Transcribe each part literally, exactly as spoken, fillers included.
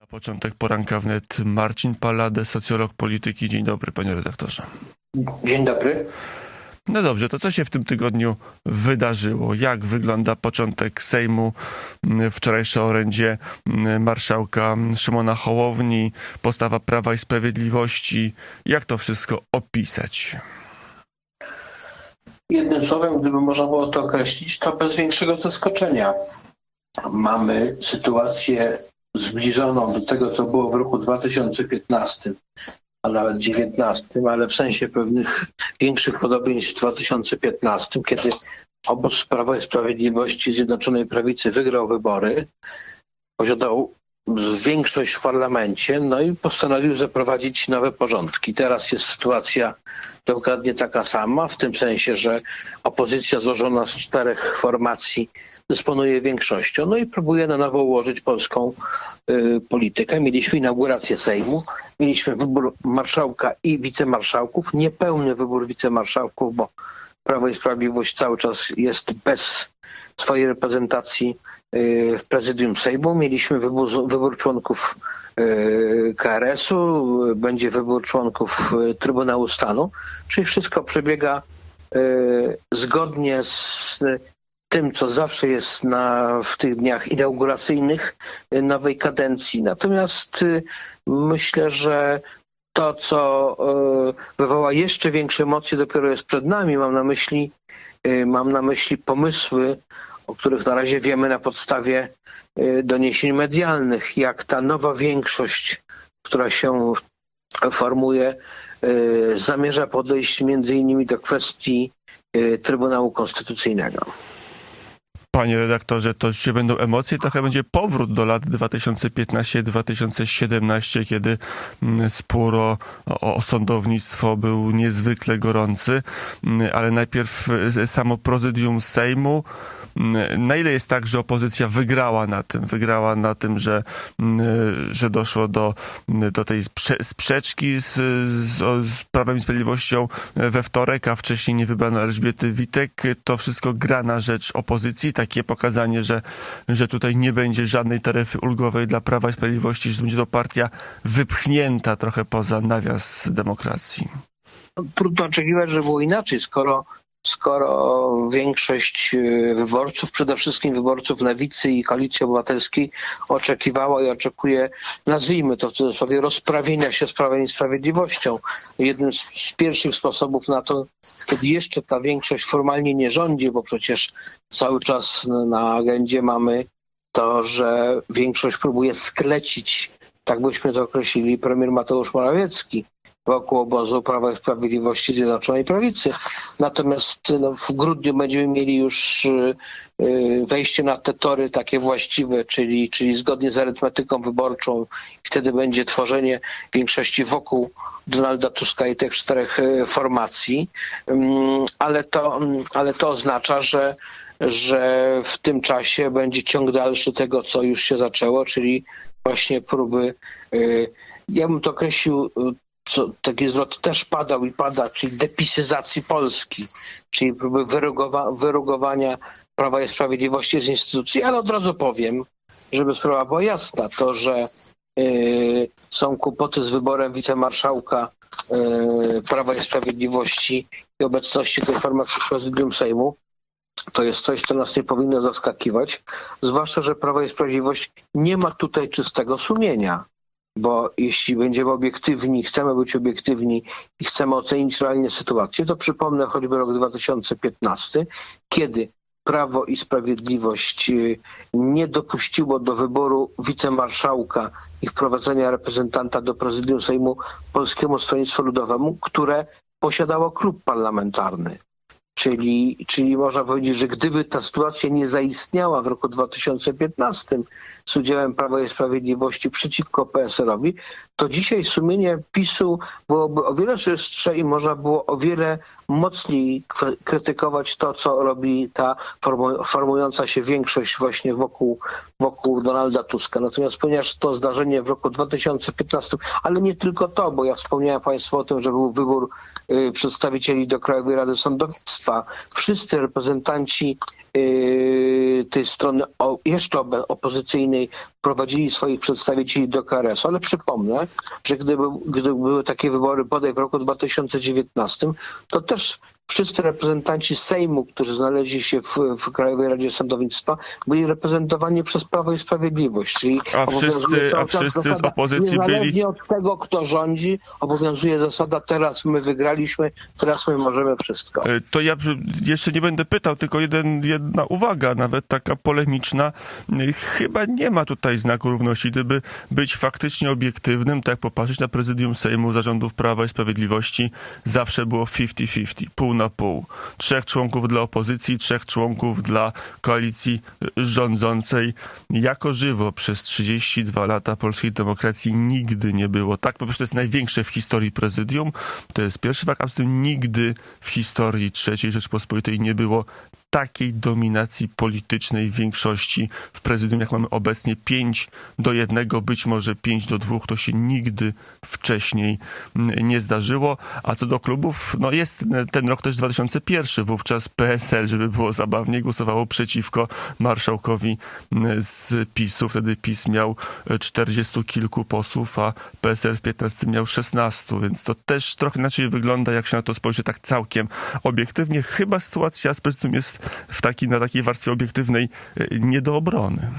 Początek poranka wnet. Marcin Pallade, socjolog polityki. Dzień dobry, panie redaktorze. Dzień dobry. No dobrze, to co się w tym tygodniu wydarzyło? Jak wygląda początek Sejmu? Wczorajsze orędzie marszałka Szymona Hołowni, postawa Prawa i Sprawiedliwości. Jak to wszystko opisać? Jednym słowem, gdyby można było to określić, to bez większego zaskoczenia. Mamy sytuację zbliżoną do tego, co było w roku dwa tysiące piętnastym, a nawet dziewiętnastym, ale w sensie pewnych większych podobieństw w dwa tysiące piętnastym, kiedy obóz Prawa i Sprawiedliwości Zjednoczonej Prawicy wygrał wybory, posiadał większość w parlamencie, no i postanowił zaprowadzić nowe porządki. Teraz jest sytuacja dokładnie taka sama, w tym sensie, że opozycja złożona z czterech formacji dysponuje większością, no i próbuje na nowo ułożyć polską y, politykę. Mieliśmy inaugurację Sejmu, mieliśmy wybór marszałka i wicemarszałków, niepełny wybór wicemarszałków, bo Prawo i Sprawiedliwość cały czas jest bez swojej reprezentacji y, w prezydium Sejmu. Mieliśmy wybór, wybór członków y, K R S u, będzie wybór członków y, Trybunału Stanu, czyli wszystko przebiega y, zgodnie z tym, co zawsze jest na, w tych dniach inauguracyjnych nowej kadencji. Natomiast y, myślę, że to, co y, wywoła jeszcze większe emocje, dopiero jest przed nami. Mam na myśli, y, mam na myśli pomysły, o których na razie wiemy na podstawie y, doniesień medialnych, jak ta nowa większość, która się formuje, y, zamierza podejść między innymi do kwestii y, Trybunału Konstytucyjnego. Panie redaktorze, to się będą emocje, trochę będzie powrót do lat dwa tysiące piętnasty dwa tysiące siedemnasty, kiedy spór o, o sądownictwo był niezwykle gorący, ale najpierw samo prezydium Sejmu. Na ile jest tak, że opozycja wygrała na tym, wygrała na tym, że, że doszło do, do tej sprzeczki z, z, z Prawem i Sprawiedliwością we wtorek, a wcześniej nie wybrano Elżbiety Witek. To wszystko gra na rzecz opozycji. Takie pokazanie, że, że tutaj nie będzie żadnej taryfy ulgowej dla Prawa i Sprawiedliwości, że będzie to partia wypchnięta trochę poza nawias demokracji. Trudno oczekiwać, że było inaczej, skoro skoro większość wyborców, przede wszystkim wyborców Lewicy i Koalicji Obywatelskiej oczekiwała i oczekuje, nazwijmy to w cudzysłowie, rozprawienia się z Prawem i Sprawiedliwością. Jednym z pierwszych sposobów na to, kiedy jeszcze ta większość formalnie nie rządzi, bo przecież cały czas na agendzie mamy to, że większość próbuje sklecić, tak byśmy to określili, premier Mateusz Morawiecki wokół obozu Prawa i Sprawiedliwości Zjednoczonej Prawicy. Natomiast no, w grudniu będziemy mieli już y, wejście na te tory takie właściwe, czyli, czyli zgodnie z arytmetyką wyborczą. Wtedy będzie tworzenie większości wokół Donalda Tuska i tych czterech y, formacji. Ym, ale, to, ale to oznacza, że, że w tym czasie będzie ciąg dalszy tego, co już się zaczęło, czyli właśnie próby, y, ja bym to określił, co, taki zwrot też padał i pada, czyli depisyzacji Polski, czyli próby wyrugowa- wyrugowania Prawa i Sprawiedliwości z instytucji, ale od razu powiem, żeby sprawa była jasna, to, że y, są kłopoty z wyborem wicemarszałka y, Prawa i Sprawiedliwości i obecności tej formacji w prezydium Sejmu, to jest coś, co nas nie powinno zaskakiwać, zwłaszcza, że Prawo i Sprawiedliwość nie ma tutaj czystego sumienia. Bo jeśli będziemy obiektywni, chcemy być obiektywni i chcemy ocenić realnie sytuację, to przypomnę choćby rok dwa tysiące piętnasty, kiedy Prawo i Sprawiedliwość nie dopuściło do wyboru wicemarszałka i wprowadzenia reprezentanta do prezydium Sejmu Polskiemu Stronnictwu Ludowemu, które posiadało klub parlamentarny. Czyli, czyli można powiedzieć, że gdyby ta sytuacja nie zaistniała w roku dwa tysiące piętnastym z udziałem Prawa i Sprawiedliwości przeciwko P S L owi, to dzisiaj sumienie PiSu byłoby o wiele czystsze i można było o wiele mocniej krytykować to, co robi ta formu- formująca się większość właśnie wokół, wokół Donalda Tuska. Natomiast ponieważ to zdarzenie w roku dwa tysiące piętnastym, ale nie tylko to, bo ja wspomniałem Państwu o tym, że był wybór y, przedstawicieli do Krajowej Rady Sądownictwa, Zastępnictwa, wszyscy reprezentanci tej strony jeszcze opozycyjnej prowadzili swoich przedstawicieli do K R S u, ale przypomnę, że gdyby, gdyby były takie wybory bodaj w roku dwa tysiące dziewiętnastym, to też wszyscy reprezentanci Sejmu, którzy znaleźli się w, w Krajowej Radzie Sądownictwa, byli reprezentowani przez Prawo i Sprawiedliwość. Czyli a wszyscy, a wszyscy z opozycji byli... Niezależnie od tego, kto rządzi, obowiązuje zasada teraz my wygraliśmy, teraz my możemy wszystko. To ja jeszcze nie będę pytał, tylko jeden, jedna uwaga, nawet taka polemiczna. Chyba nie ma tutaj znaku równości. Gdyby być faktycznie obiektywnym, tak jak popatrzeć na prezydium Sejmu zarządów Prawa i Sprawiedliwości, zawsze było pięćdziesiąt pięćdziesiąt, pół na pół. Trzech członków dla opozycji, trzech członków dla koalicji rządzącej. Jako żywo przez trzydzieści dwa lata polskiej demokracji nigdy nie było tak, po prostu to jest największe w historii prezydium. To jest pierwszy fakt, a poza tym nigdy w historii trzeciej Rzeczpospolitej nie było takiej dominacji politycznej większości w prezydium, jak mamy obecnie, pięć do jednego, być może pięć do dwóch, to się nigdy wcześniej nie zdarzyło. A co do klubów, no jest ten rok też dwa tysiące pierwszy, wówczas P S L, żeby było zabawniej, głosowało przeciwko marszałkowi z PiSu. Wtedy PiS miał czterdziestu kilku posłów, a P S L w piętnastym miał szesnastu, więc to też trochę inaczej wygląda, jak się na to spojrzy tak całkiem obiektywnie. Chyba sytuacja z prezydium jest w taki, na takiej warstwie obiektywnej nie do obrony.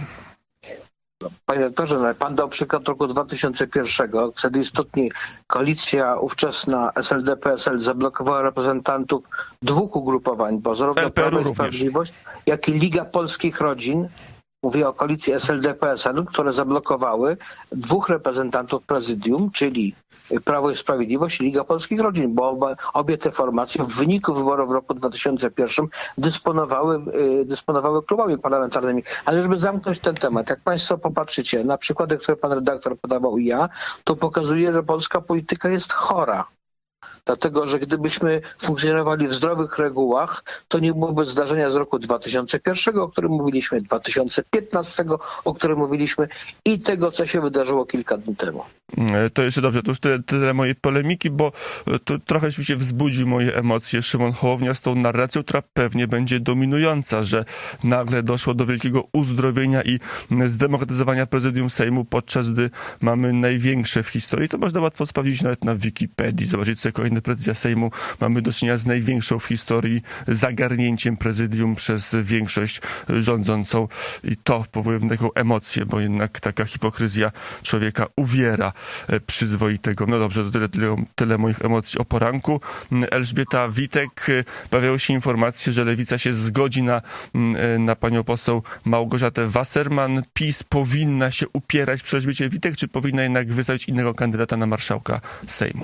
Panie doktorze, pan dał przykład roku dwa tysiące pierwszego. Wtedy istotnie koalicja ówczesna S L D P S L zablokowała reprezentantów dwóch ugrupowań, bo zarówno Prawo i Sprawiedliwość, jak i Liga Polskich Rodzin, mówię o koalicji S L D P S L, które zablokowały dwóch reprezentantów prezydium, czyli Prawo i Sprawiedliwość i Liga Polskich Rodzin, bo oba, obie te formacje w wyniku wyborów w roku dwa tysiące pierwszym dysponowały, dysponowały klubami parlamentarnymi. Ale żeby zamknąć ten temat, jak państwo popatrzycie na przykłady, które pan redaktor podawał i ja, to pokazuje, że polska polityka jest chora. Dlatego, że gdybyśmy funkcjonowali w zdrowych regułach, to nie byłoby zdarzenia z roku dwa tysiące pierwszego, o którym mówiliśmy, dwa tysiące piętnastego, o którym mówiliśmy i tego, co się wydarzyło kilka dni temu. To jeszcze dobrze, to już tyle, tyle mojej polemiki, bo to trochę się wzbudził moje emocje Szymon Hołownia z tą narracją, która pewnie będzie dominująca, że nagle doszło do wielkiego uzdrowienia i zdemokratyzowania prezydium Sejmu, podczas gdy mamy największe w historii. To można łatwo sprawdzić nawet na Wikipedii, zobaczyć sobie kolejne prezydia Sejmu. Mamy do czynienia z największą w historii zagarnięciem prezydium przez większość rządzącą i to powoduje taką emocję, bo jednak taka hipokryzja człowieka uwiera przyzwoitego. No dobrze, to tyle, tyle, tyle moich emocji o poranku. Elżbieta Witek, pojawiały się informacje, że Lewica się zgodzi na, na panią poseł Małgorzatę Wasserman. PiS powinna się upierać przy Elżbiecie Witek, czy powinna jednak wystawić innego kandydata na marszałka Sejmu?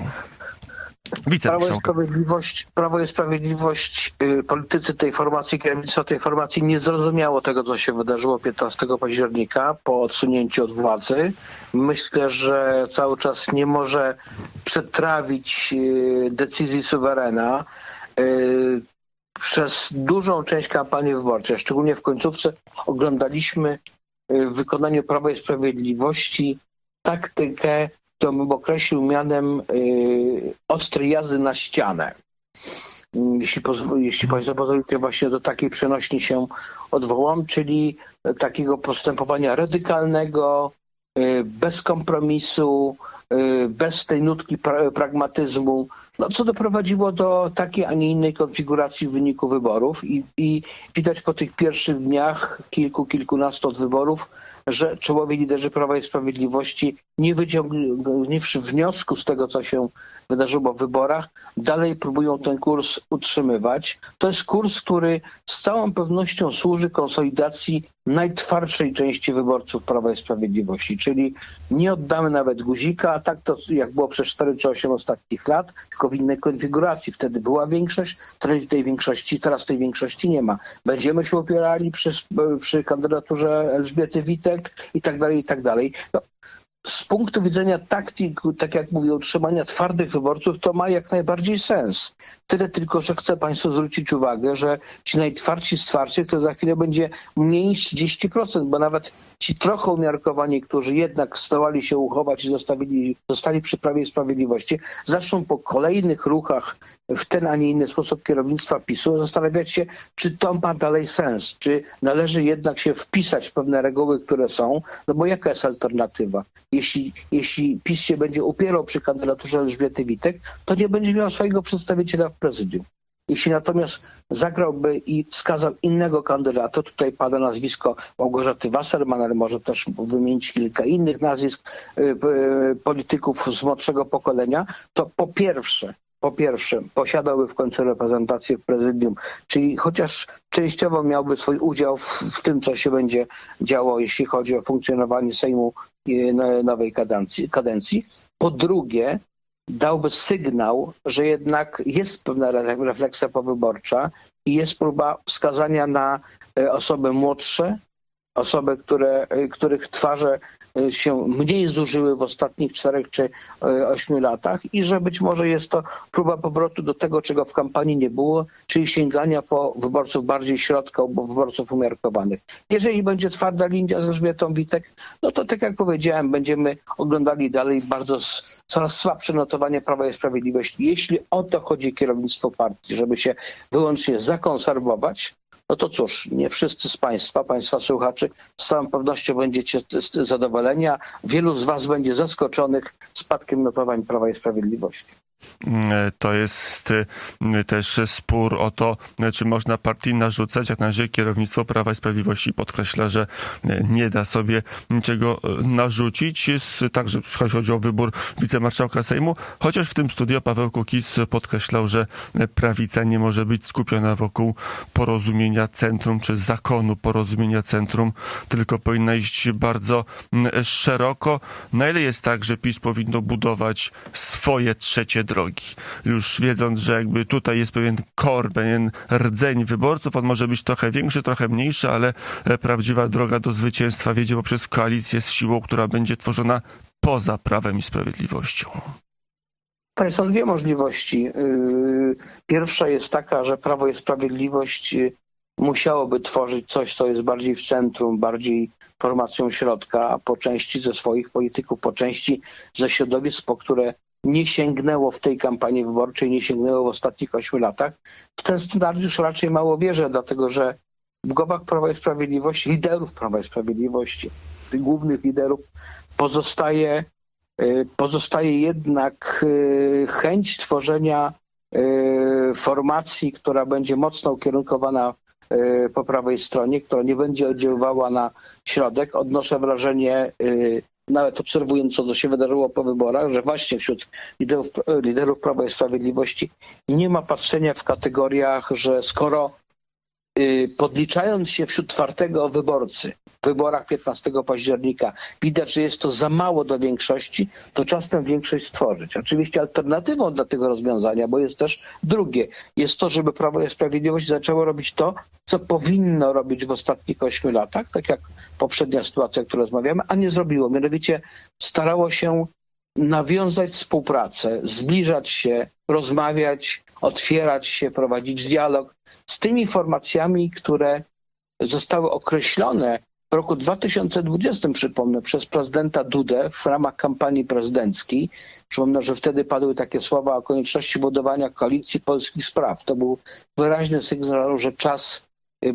Prawo i Sprawiedliwość, Prawo i Sprawiedliwość, yy, politycy tej formacji, kierownictwo tej formacji nie zrozumiało tego, co się wydarzyło piętnastego października po odsunięciu od władzy. Myślę, że cały czas nie może przetrawić yy, decyzji suwerena. Yy, przez dużą część kampanii wyborczej, szczególnie w końcówce, oglądaliśmy yy, w wykonaniu Prawa i Sprawiedliwości taktykę, to bym określił mianem y, ostrej jazdy na ścianę. Jeśli, pozw- jeśli Państwo pozwolicie, właśnie do takiej przenośni się odwołam, czyli takiego postępowania radykalnego, y, bez kompromisu, y, bez tej nutki pra- pragmatyzmu, no, co doprowadziło do takiej, a nie innej konfiguracji w wyniku wyborów. I, i widać po tych pierwszych dniach, kilku, kilkunastu od wyborów, że czołowi liderzy Prawa i Sprawiedliwości nie wyciągnęli wniosku z tego, co się wydarzyło w wyborach, dalej próbują ten kurs utrzymywać. To jest kurs, który z całą pewnością służy konsolidacji najtwardszej części wyborców Prawa i Sprawiedliwości, czyli nie oddamy nawet guzika, a tak to jak było przez cztery czy osiem ostatnich lat, tylko w innej konfiguracji. Wtedy była większość, wtedy tej większości, teraz tej większości nie ma. Będziemy się opierali przy, przy kandydaturze Elżbiety Witek i tak dalej, i tak dalej. No, z punktu widzenia taktyk, tak jak mówię, utrzymania twardych wyborców, to ma jak najbardziej sens. Tyle tylko, że chcę Państwu zwrócić uwagę, że ci najtwardsi z twardszych to za chwilę będzie mniej niż trzydzieści procent, bo nawet ci trochę umiarkowani, którzy jednak zdołali się uchować i zostawili, zostali przy Prawie i Sprawiedliwości, zaczną po kolejnych ruchach w ten, a nie inny sposób kierownictwa PiSu zastanawiać się, czy to ma dalej sens, czy należy jednak się wpisać w pewne reguły, które są, no bo jaka jest alternatywa? Jeśli, jeśli PiS się będzie upierał przy kandydaturze Elżbiety Witek, to nie będzie miał swojego przedstawiciela w prezydium. Jeśli natomiast zagrałby i wskazał innego kandydata, tutaj pada nazwisko Małgorzaty Wasserman, ale może też wymienić kilka innych nazwisk y, y, polityków z młodszego pokolenia, to po pierwsze, po pierwsze posiadałby w końcu reprezentację w prezydium, czyli chociaż częściowo miałby swój udział w, w tym, co się będzie działo, jeśli chodzi o funkcjonowanie Sejmu y, nowej kadencji. kadencji. Po drugie, dałby sygnał, że jednak jest pewna refleksja powyborcza i jest próba wskazania na osoby młodsze, osoby, które, których twarze się mniej zużyły w ostatnich czterech czy ośmiu latach i że być może jest to próba powrotu do tego, czego w kampanii nie było, czyli sięgania po wyborców bardziej środka, bo wyborców umiarkowanych. Jeżeli będzie twarda linia z Elżbietą Witek, no to tak jak powiedziałem, będziemy oglądali dalej bardzo coraz słabsze notowanie Prawa i Sprawiedliwości. Jeśli o to chodzi kierownictwo partii, żeby się wyłącznie zakonserwować, no to cóż, nie wszyscy z Państwa, Państwa słuchaczy z całą pewnością będziecie zadowoleni, a wielu z Was będzie zaskoczonych spadkiem notowań Prawa i Sprawiedliwości. To jest też spór o to, czy można partii narzucać. Jak na razie kierownictwo Prawa i Sprawiedliwości podkreśla, że nie da sobie niczego narzucić. Jest także, jeśli chodzi o wybór wicemarszałka Sejmu, chociaż w tym studio Paweł Kukiz podkreślał, że prawica nie może być skupiona wokół porozumienia centrum, czy zakonu porozumienia centrum, tylko powinna iść bardzo szeroko. Na ile jest tak, że PiS powinno budować swoje trzecie drogi? Już wiedząc, że jakby tutaj jest pewien kor, pewien rdzeń wyborców, on może być trochę większy, trochę mniejszy, ale prawdziwa droga do zwycięstwa wiedzie poprzez koalicję z siłą, która będzie tworzona poza Prawem i Sprawiedliwością. To są dwie możliwości. Pierwsza jest taka, że Prawo i Sprawiedliwość musiałoby tworzyć coś, co jest bardziej w centrum, bardziej formacją środka, a po części ze swoich polityków, po części ze środowisk, po które nie sięgnęło w tej kampanii wyborczej, nie sięgnęło w ostatnich ośmiu latach. W ten scenariusz raczej mało wierzę, dlatego że w głowach Prawa i Sprawiedliwości, liderów Prawa i Sprawiedliwości, tych głównych liderów pozostaje, pozostaje jednak chęć tworzenia formacji, która będzie mocno ukierunkowana po prawej stronie, która nie będzie oddziaływała na środek. Odnoszę wrażenie, nawet obserwując, co to się wydarzyło po wyborach, że właśnie wśród liderów, liderów Prawa i Sprawiedliwości nie ma patrzenia w kategoriach, że skoro y, podliczając się wśród czwartego wyborcy w wyborach piętnastego października widać, że jest to za mało do większości, to czas tę większość stworzyć. Oczywiście alternatywą dla tego rozwiązania, bo jest też drugie, jest to, żeby Prawo i Sprawiedliwość zaczęło robić to, co powinno robić w ostatnich ośmiu latach, tak jak poprzednia sytuacja, o której rozmawiamy, a nie zrobiło. Mianowicie starało się nawiązać współpracę, zbliżać się, rozmawiać, otwierać się, prowadzić dialog z tymi formacjami, które zostały określone w roku dwa tysiące dwudziestym, przypomnę, przez prezydenta Dudę w ramach kampanii prezydenckiej. Przypomnę, że wtedy padły takie słowa o konieczności budowania koalicji polskich spraw. To był wyraźny sygnał, że czas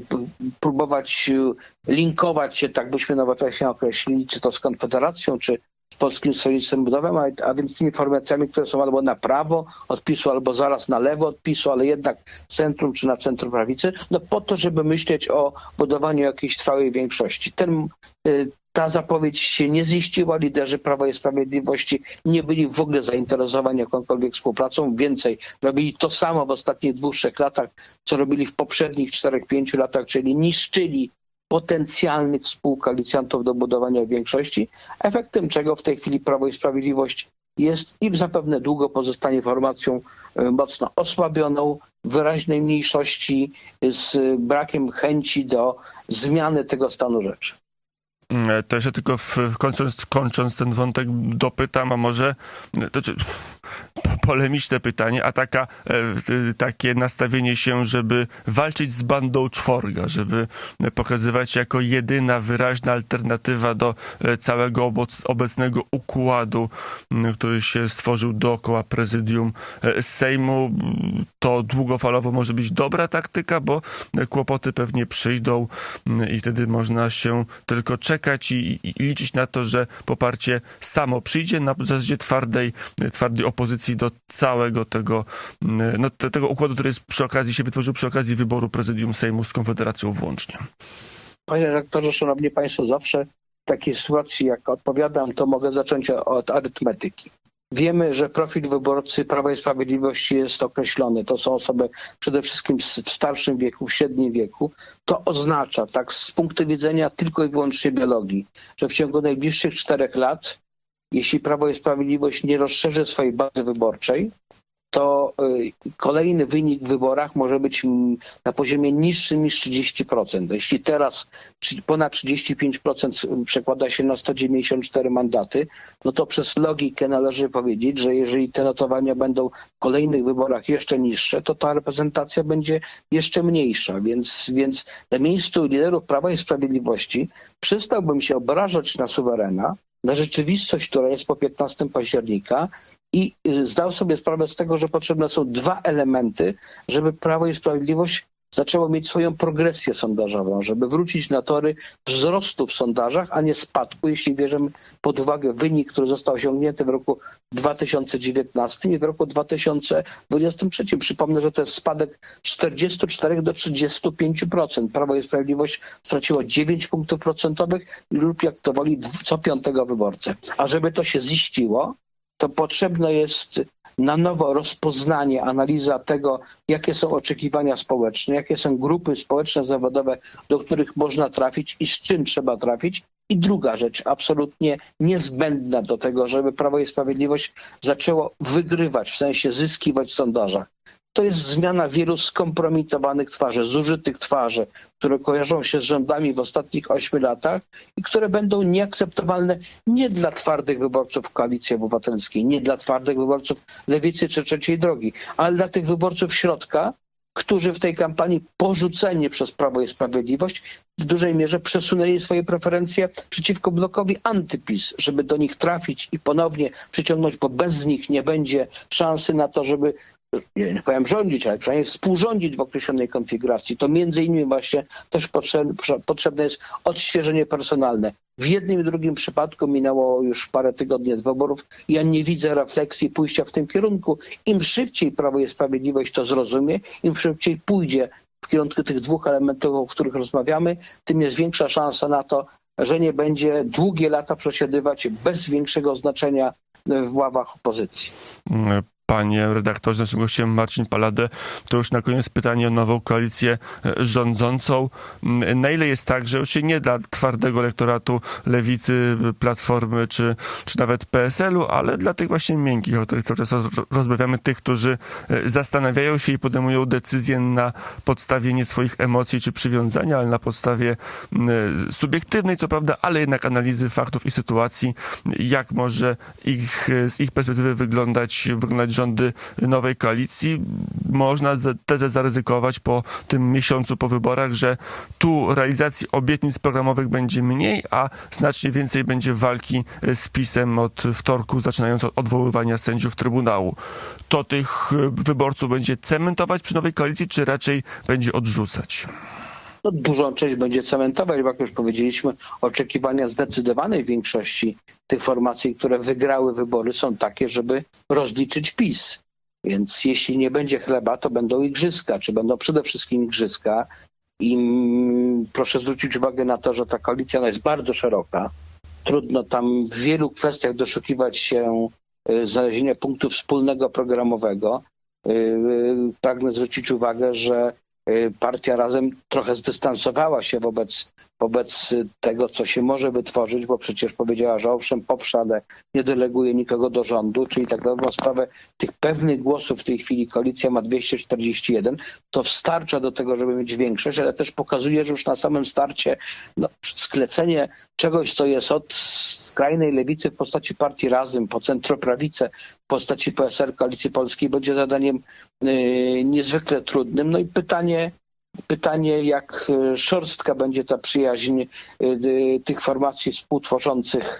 próbować linkować się, tak byśmy nowocześnie określili, czy to z Konfederacją, czy z Polskim Stronnictwem Ludowym, a, a więc tymi formacjami, które są albo na prawo od PiSu, albo zaraz na lewo od PiSu, ale jednak w centrum czy na centrum prawicy, no po to, żeby myśleć o budowaniu jakiejś trwałej większości. Ten, y, ta zapowiedź się nie ziściła, liderzy Prawa i Sprawiedliwości nie byli w ogóle zainteresowani jakąkolwiek współpracą. Więcej, robili to samo w ostatnich dwóch, trzech latach, co robili w poprzednich czterech, pięciu latach, czyli niszczyli potencjalnych współkoalicjantów do budowania większości, efektem czego w tej chwili Prawo i Sprawiedliwość jest i zapewne długo pozostanie formacją mocno osłabioną, wyraźnej mniejszości z brakiem chęci do zmiany tego stanu rzeczy. To jeszcze tylko w, kończąc, kończąc ten wątek dopytam, a może to, polemiczne pytanie, a taka, takie nastawienie się, żeby walczyć z bandą czworga, żeby pokazywać jako jedyna wyraźna alternatywa do całego obecnego układu, który się stworzył dookoła prezydium Sejmu. To długofalowo może być dobra taktyka, bo kłopoty pewnie przyjdą i wtedy można się tylko czekać i, i liczyć na to, że poparcie samo przyjdzie na zasadzie twardej, twardej opozycji do całego tego, no, tego układu, który jest przy okazji, się wytworzył przy okazji wyboru prezydium Sejmu z Konfederacją włącznie. Panie redaktorze, szanowni państwo, zawsze w takiej sytuacji, jak odpowiadam, to mogę zacząć od arytmetyki. Wiemy, że profil wyborcy Prawa i Sprawiedliwości jest określony. To są osoby przede wszystkim w starszym wieku, w średnim wieku. To oznacza, tak z punktu widzenia tylko i wyłącznie biologii, że w ciągu najbliższych czterech lat, jeśli Prawo i Sprawiedliwość nie rozszerzy swojej bazy wyborczej, to kolejny wynik w wyborach może być na poziomie niższym niż trzydzieści procent. Jeśli teraz ponad trzydzieści pięć procent przekłada się na sto dziewięćdziesiąt cztery mandaty, no to przez logikę należy powiedzieć, że jeżeli te notowania będą w kolejnych wyborach jeszcze niższe, to ta reprezentacja będzie jeszcze mniejsza. Więc, więc na miejscu liderów Prawa i Sprawiedliwości przestałbym się obrażać na suwerena, na rzeczywistość, która jest po piętnastego października i zdał sobie sprawę z tego, że potrzebne są dwa elementy, żeby Prawo i Sprawiedliwość zaczęło mieć swoją progresję sondażową, żeby wrócić na tory wzrostu w sondażach, a nie spadku, jeśli bierzemy pod uwagę wynik, który został osiągnięty w roku dwa tysiące dziewiętnastym i w roku dwa tysiące dwudziestym trzecim. Przypomnę, że to jest spadek z czterdziestu czterech do trzydziestu pięciu procent. Prawo i Sprawiedliwość straciło dziewięć punktów procentowych lub, jak to woli, co piątego wyborcę. A żeby to się ziściło, to potrzebne jest na nowo rozpoznanie, analiza tego, jakie są oczekiwania społeczne, jakie są grupy społeczne, zawodowe, do których można trafić i z czym trzeba trafić. I druga rzecz, absolutnie niezbędna do tego, żeby Prawo i Sprawiedliwość zaczęło wygrywać, w sensie zyskiwać w sondażach. To jest zmiana wielu skompromitowanych twarzy, zużytych twarzy, które kojarzą się z rządami w ostatnich ośmiu latach i które będą nieakceptowalne nie dla twardych wyborców Koalicji Obywatelskiej, nie dla twardych wyborców Lewicy czy Trzeciej Drogi, ale dla tych wyborców środka, którzy w tej kampanii porzuceni przez Prawo i Sprawiedliwość w dużej mierze przesunęli swoje preferencje przeciwko blokowi antyPiS, żeby do nich trafić i ponownie przyciągnąć, bo bez nich nie będzie szansy na to, żeby nie, nie powiem rządzić, ale przynajmniej współrządzić w określonej konfiguracji. To między innymi właśnie też potrzebne, potrzebne jest odświeżenie personalne. W jednym i drugim przypadku minęło już parę tygodni od wyborów. Ja nie widzę refleksji pójścia w tym kierunku. Im szybciej Prawo i Sprawiedliwość to zrozumie, im szybciej pójdzie w kierunku tych dwóch elementów, o których rozmawiamy, tym jest większa szansa na to, że nie będzie długie lata przesiedywać bez większego znaczenia w ławach opozycji. Panie redaktorze, naszym gościem Marcin Palade. To już na koniec pytanie o nową koalicję rządzącą. Na ile jest tak, że już się nie dla twardego elektoratu Lewicy, Platformy czy, czy nawet P S L u, ale dla tych właśnie miękkich, o których cały czas rozmawiamy, tych, którzy zastanawiają się i podejmują decyzje na podstawie nie swoich emocji czy przywiązania, ale na podstawie subiektywnej, co prawda, ale jednak analizy faktów i sytuacji, jak może ich, z ich perspektywy wyglądać, wyglądać rządy nowej koalicji. Można tezę zaryzykować po tym miesiącu po wyborach, że tu realizacji obietnic programowych będzie mniej, a znacznie więcej będzie walki z PiS-em od wtorku, zaczynając od odwoływania sędziów Trybunału. To tych wyborców będzie cementować przy nowej koalicji, czy raczej będzie odrzucać? No, dużą część będzie cementować, bo jak już powiedzieliśmy, oczekiwania zdecydowanej większości tych formacji, które wygrały wybory, są takie, żeby rozliczyć PiS. Więc jeśli nie będzie chleba, to będą igrzyska, czy będą przede wszystkim igrzyska. I proszę zwrócić uwagę na to, że ta koalicja no, jest bardzo szeroka. Trudno tam w wielu kwestiach doszukiwać się znalezienia punktu wspólnego programowego. Pragnę zwrócić uwagę, że Partia Razem trochę zdystansowała się wobec, wobec tego, co się może wytworzyć, bo przecież powiedziała, że owszem, poprze, ale nie deleguje nikogo do rządu, czyli tak na sprawę tych pewnych głosów w tej chwili koalicja ma dwieście czterdzieści jeden, to wystarcza do tego, żeby mieć większość, ale też pokazuje, że już na samym starcie no, sklecenie czegoś, co jest od skrajnej lewicy w postaci partii Razem, po centroprawicę w postaci P S L Koalicji Polskiej będzie zadaniem yy, niezwykle trudnym. No i pytanie, pytanie, jak szorstka będzie ta przyjaźń yy, tych formacji współtworzących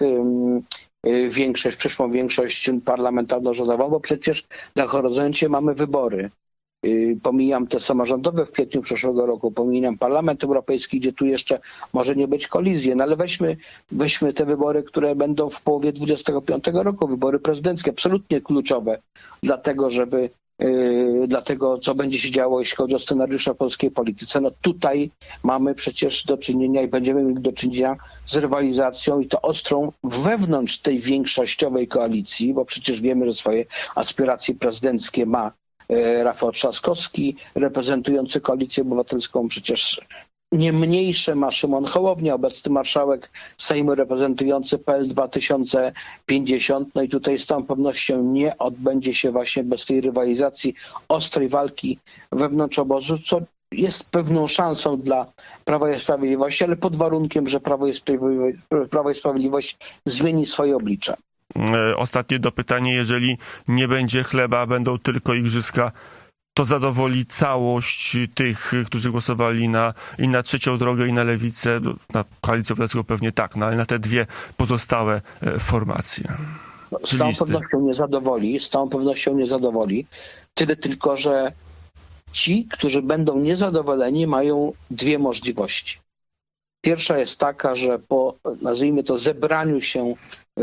yy, większość, przyszłą większość parlamentarno-rządową, bo przecież na horyzoncie mamy wybory. Pomijam te samorządowe w kwietniu przyszłego roku, pomijam Parlament Europejski, gdzie tu jeszcze może nie być kolizji, no ale weźmy, weźmy te wybory, które będą w połowie dwudziestego piątego roku, wybory prezydenckie, absolutnie kluczowe dla tego, żeby Yy, dla tego, co będzie się działo, jeśli chodzi o scenariusze w polskiej polityce. No tutaj mamy przecież do czynienia i będziemy mieli do czynienia z rywalizacją i to ostrą wewnątrz tej większościowej koalicji, bo przecież wiemy, że swoje aspiracje prezydenckie ma yy, Rafał Trzaskowski, reprezentujący Koalicję Obywatelską, przecież nie mniejsze ma Szymon Hołownia, obecny marszałek Sejmu reprezentujący P L dwa tysiące pięćdziesiąt. No i tutaj z całą pewnością nie odbędzie się właśnie bez tej rywalizacji, ostrej walki wewnątrz obozu, co jest pewną szansą dla Prawa i Sprawiedliwości, ale pod warunkiem, że Prawo i Sprawiedliwość, Prawo i Sprawiedliwość zmieni swoje oblicze. Ostatnie dopytanie, jeżeli nie będzie chleba, będą tylko igrzyska, to zadowoli całość tych, którzy głosowali na, i na Trzecią Drogę, i na Lewicę, na Koalicję Obywatelską pewnie tak, no ale na te dwie pozostałe formacje. No, z całą pewnością nie zadowoli, z całą pewnością nie zadowoli. Tyle tylko, że ci, którzy będą niezadowoleni, mają dwie możliwości. Pierwsza jest taka, że po, nazwijmy to, zebraniu się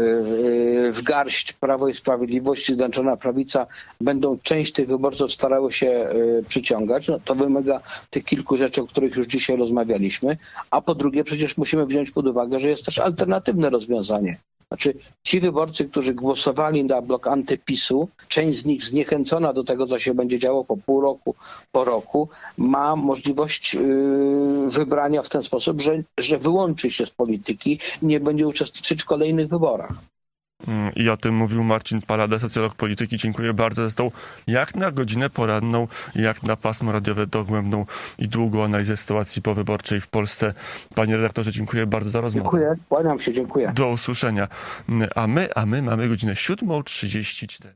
w garść Prawo i Sprawiedliwość i Zjednoczona Prawica będą część tych wyborców starały się przyciągać. No, to wymaga tych kilku rzeczy, o których już dzisiaj rozmawialiśmy. A po drugie, przecież musimy wziąć pod uwagę, że jest też alternatywne rozwiązanie. Znaczy ci wyborcy, którzy głosowali na blok antypisu, część z nich zniechęcona do tego, co się będzie działo po pół roku, po roku, ma możliwość yy, wybrania w ten sposób, że, że wyłączy się z polityki i nie będzie uczestniczyć w kolejnych wyborach. I o tym mówił Marcin Palada, socjolog polityki. Dziękuję bardzo za tą, jak na godzinę poranną, jak na pasmo radiowe, dogłębną i długą analizę sytuacji powyborczej w Polsce. Panie redaktorze, dziękuję bardzo za rozmowę. Dziękuję, kłaniam się, dziękuję. Do usłyszenia. A my, a my mamy godzinę siódmą trzydzieści cztery.